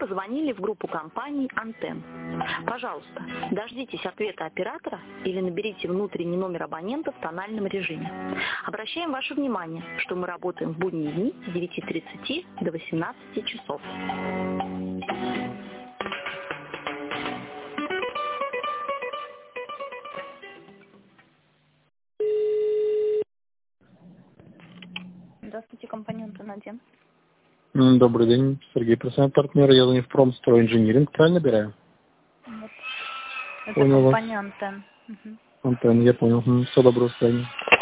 позвонили в группу компаний «Антен». Пожалуйста, дождитесь ответа оператора или наберите внутренний номер абонента в тональном режиме. Обращаем ваше внимание, что мы работаем в будние дни с 9:30 до 18 часов. Здравствуйте, компания «Антен-1». Добрый день, Сергей, профессиональный партнер. Я звоню в Промстройинжиниринг, правильно набираю? Нет. Это Понял вас. компания «Антен». Антен, я понял. Все, доброго свидания.